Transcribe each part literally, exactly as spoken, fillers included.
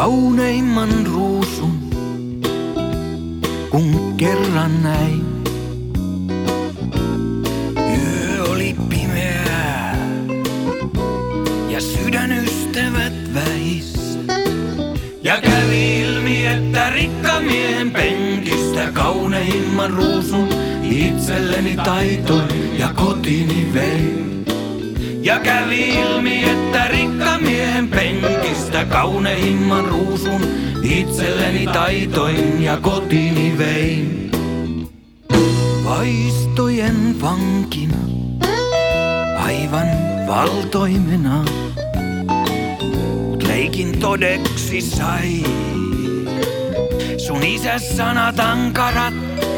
kauneimman ruusun, kun kerran näin. Yö oli pimeää ja sydänystävät väis. Ja kävi ilmi, että rikkamiehen penkistä kauneimman ruusun itselleni taitoin ja kotini vein. Ja kävi ilmi, että rikkamiehen penkistä kauneimman ruusun itselleni taitoin ja kotini vein. Vaistojen vankina, aivan valtoimena, mut leikin todeksi sai sun isäs sanat ankarat.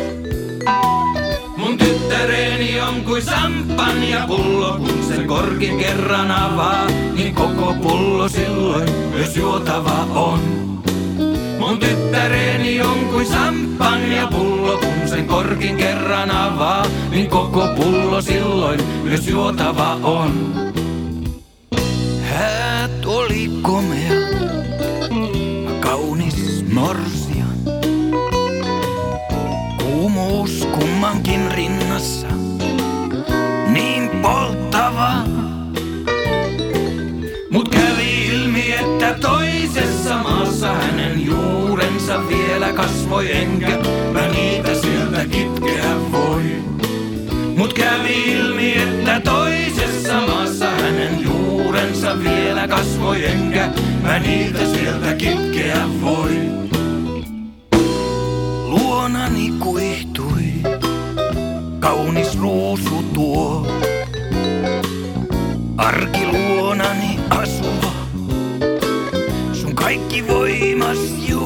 Mun tyttäreni on kuin samppanjapullo, kun sen korkin kerran avaa, niin koko pullo silloin myös juotava on. Mun tyttäreni on kuin samppanjapullo, kun sen korkin kerran avaa, niin koko pullo silloin myös juotava on. Häät oli komea, kaunis morsian. Kuumuus kummankin rinnassa, niin polttava. Mut kävi ilmi, että toisessa maassa hänen juurensa vielä kasvoi, enkä mä niitä sieltä kitkeä voi. Mut kävi ilmi, että toisessa maassa hänen juurensa vielä kasvoi, enkä mä niitä sieltä kitkeä voi. Luonani kuihtui kaunis ruusu tuo, arki luonani asuva, sun kaikki voimas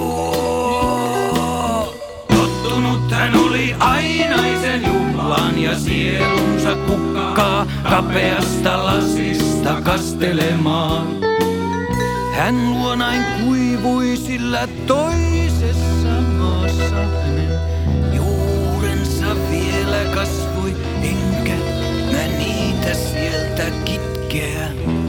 juo. Tottunut hän oli ainaisen juhlaan ja sielunsa kukkaa kapeasta lasista kastelemaan. Hän luonain kuivui, sillä toisessa maassa hänen juurensa vielä kasvoi, enkä mä niitä sieltä kitkeä